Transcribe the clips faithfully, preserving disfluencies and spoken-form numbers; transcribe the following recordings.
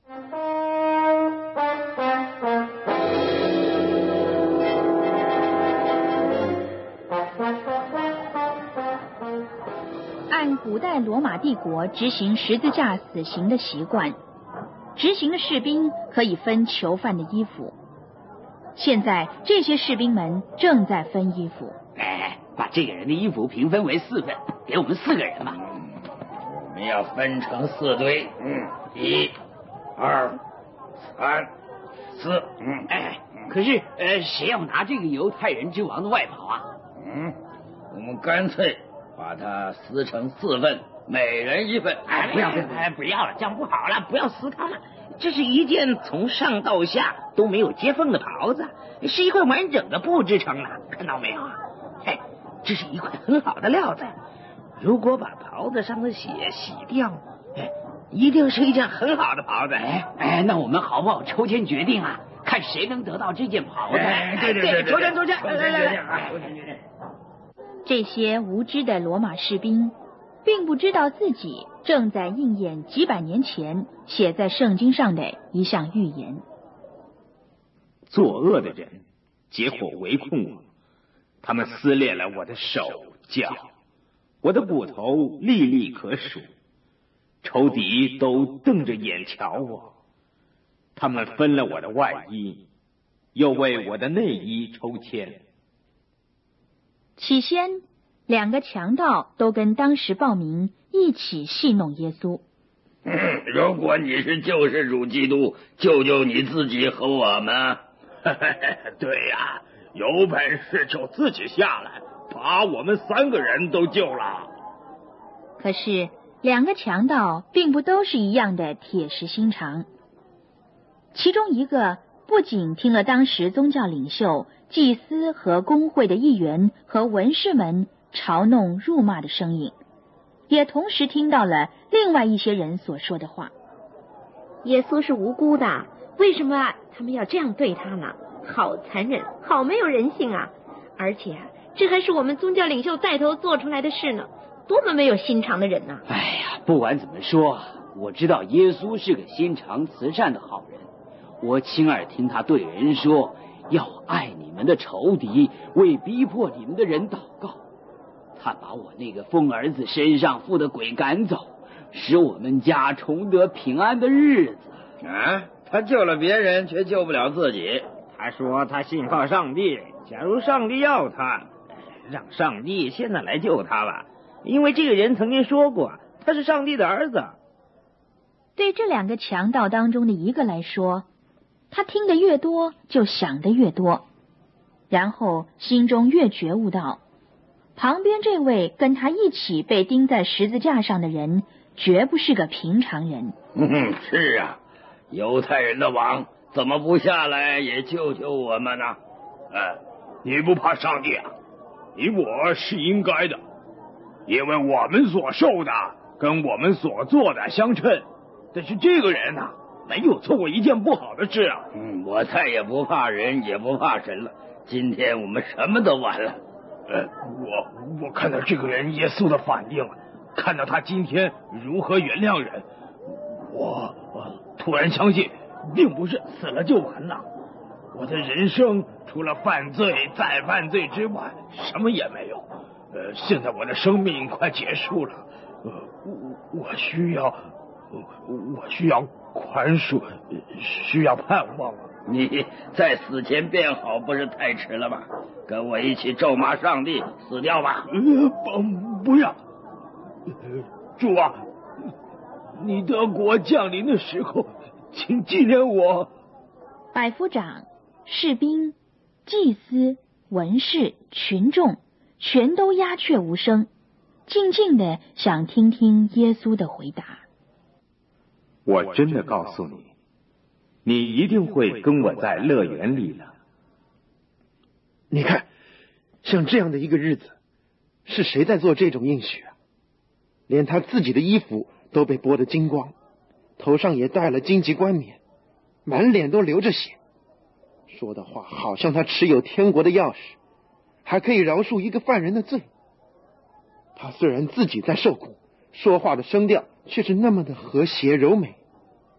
按古代罗马帝国执行十字架死刑的习惯，执行的士兵可以分囚犯的衣服。现在这些士兵们正在分衣服。 哎，把这个人的衣服平分为四份，给我们四个人吧。 我们要分成四堆，嗯，一、二、三、四，嗯， 哎，可是呃，谁要拿这个犹太人之王的外袍啊？ 嗯，我们干脆把它撕成四份，每人一份。 哎，不要不要，哎，不要了，这样不好了，不要撕它了。这是一件从上到下都没有接缝的袍子，是一块完整的布制成的，看到没有啊？嘿，这是一块很好的料子。如果把袍子上的血洗掉，哎，一定是一件很好的袍子。哎哎，那我们好不好抽签决定啊？看谁能得到这件袍子？ 哎，对对对， 抽签抽签， 抽签决定啊！抽签决定。 这些无知的罗马士兵并不知道自己正在应验几百年前写在圣经上的一项预言。 作恶的人结伙围困我，他们撕裂了我的手脚，我的骨头粒粒可数，仇敌都瞪着眼瞧我。他们分了我的外衣，又为我的内衣抽签。 起先，两个强盗都跟当时暴民一起戏弄耶稣。 嗯，如果你是救世主基督，救救你自己和我们。 对呀、啊，有本事就自己下来，把我们三个人都救了。 可是，两个强盗并不都是一样的铁石心肠。其中一个不仅听了当时宗教领袖、祭司和公会的议员和文士们嘲弄辱骂的声音，也同时听到了另外一些人所说的话。 耶稣是无辜的，为什么他们要这样对他呢？好残忍，好没有人性啊！而且这还是我们宗教领袖带头做出来的事呢，多么没有心肠的人呢！ 哎呀，不管怎么说，我知道耶稣是个心肠慈善的好人。我亲耳听他对人说，要爱你们的仇敌，为逼迫你们的人祷告。他把我那个疯儿子身上附的鬼赶走，使我们家重得平安的日子。 啊，他救了别人，却救不了自己。 他说他信靠上帝，假如上帝要他，让上帝现在来救他吧，因为这个人曾经说过他是上帝的儿子。 对这两个强盗当中的一个来说，他听得越多就想得越多，然后心中越觉悟到，旁边这位跟他一起被钉在十字架上的人绝不是个平常人。 嗯，是啊，犹太人的王怎么不下来也救救我们呢？ 哎，你不怕上帝啊？你我是应该的，因为我们所受的跟我们所做的相称。但是这个人啊，没有做过一件不好的事啊。 嗯，我再也不怕人，也不怕神了。今天我们什么都完了。 呃，我我看到这个人耶稣的反应，看到他今天如何原谅人，我我突然相信，并不是死了就完了。我的人生除了犯罪再犯罪之外，什么也没有。呃，现在我的生命快结束了，呃，我我需要，我需要宽恕，需要盼望。 你在死前变好不是太迟了吧？跟我一起咒骂上帝，死掉吧！ 呃，不不要，主啊，你的国降临的时候，请纪念我。 百夫长、士兵、祭司、文士、群众，全都鸦雀无声，静静的想听听耶稣的回答。 我真的告诉你，你一定会跟我在乐园里了。 你看，像这样的一个日子，是谁在做这种应许啊？连他自己的衣服都被剥得精光，头上也戴了荆棘冠冕，满脸都流着血，说的话好像他持有天国的钥匙，还可以饶恕一个犯人的罪。他虽然自己在受苦，说话的声调却是那么的和谐柔美。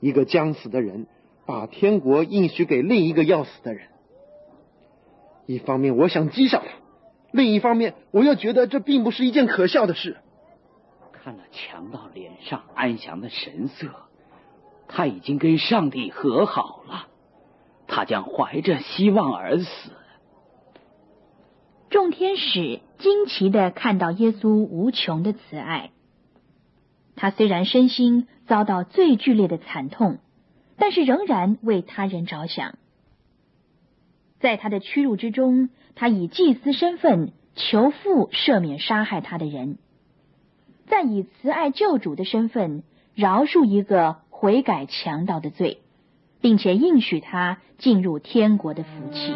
一个将死的人把天国应许给另一个要死的人。一方面我想讥笑他，另一方面我又觉得这并不是一件可笑的事。 看了强盗脸上安详的神色，他已经跟上帝和好了，他将怀着希望而死。 众天使惊奇地看到耶稣无穷的慈爱。他虽然身心遭到最剧烈的惨痛，但是仍然为他人着想。在他的屈辱之中，他以祭司身份求父赦免杀害他的人，再以慈爱救主的身份饶恕一个悔改强盗的罪，并且应许他进入天国的福气。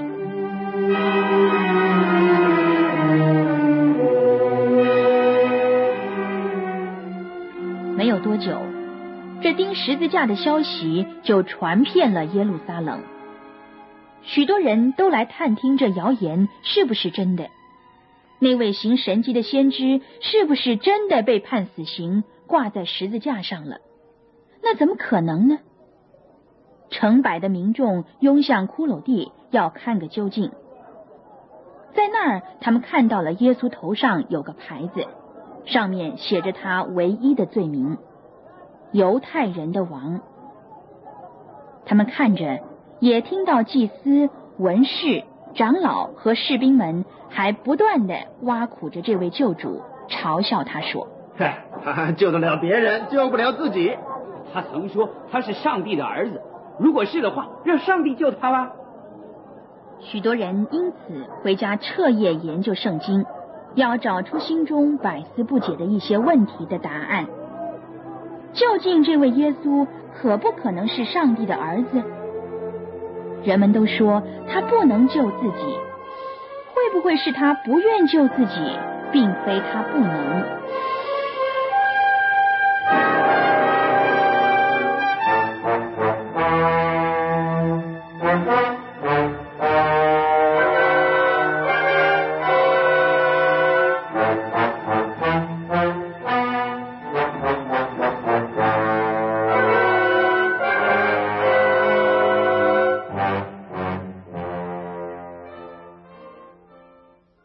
没有多久，这钉十字架的消息就传遍了耶路撒冷，许多人都来探听这谣言是不是真的，那位行神迹的先知是不是真的被判死刑，挂在十字架上了？那怎么可能呢？成百的民众拥向骷髅地，要看个究竟。在那儿，他们看到了耶稣头上有个牌子，上面写着他唯一的罪名：犹太人的王。他们看着，也听到祭司、文士、长老和士兵们还不断地挖苦着这位救主，嘲笑他说： 他救得了别人，救不了自己。 他曾说他是上帝的儿子，如果是的话，让上帝救他吧。 许多人因此回家彻夜研究圣经，要找出心中百思不解的一些问题的答案。究竟这位耶稣可不可能是上帝的儿子？人们都说他不能救自己，会不会是他不愿救自己，并非他不能，